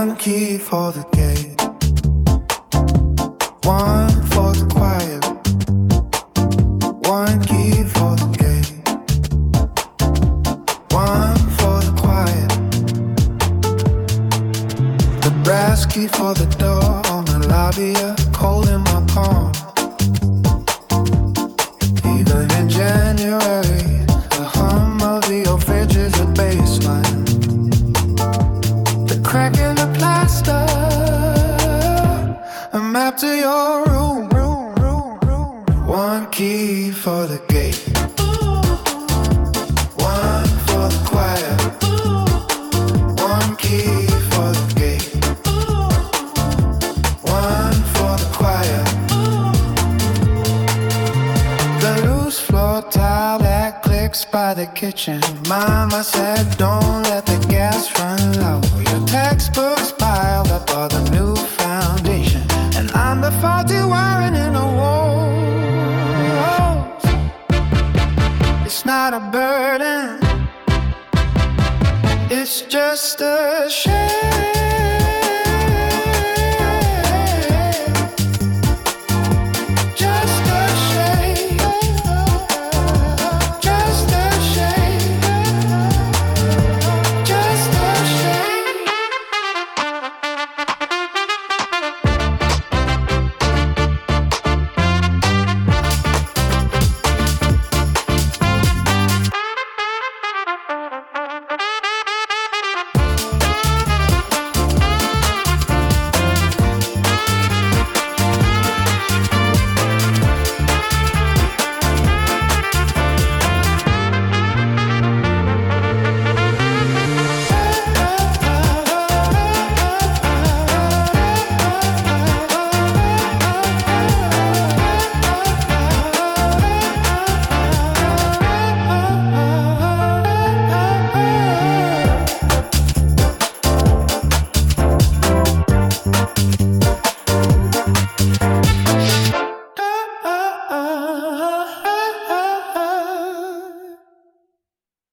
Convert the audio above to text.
One key for the gate, one for the quiet. One key for the gate, one for the quiet. The brass key for the door on the lobby, cold in my palm. Even in January, the hum of the old fridge is a baseline. The crack in the plaster, a map to your room. One key for the gate, one for the quiet. One key for the gate, one for the quiet. The loose floor tile that clicks by the kitchen. Mama said don't let the gas run low. Your textbooks piled up all the new foundation, and I'm the faulty wiring in the wall. It's not a burden, it's just a shame.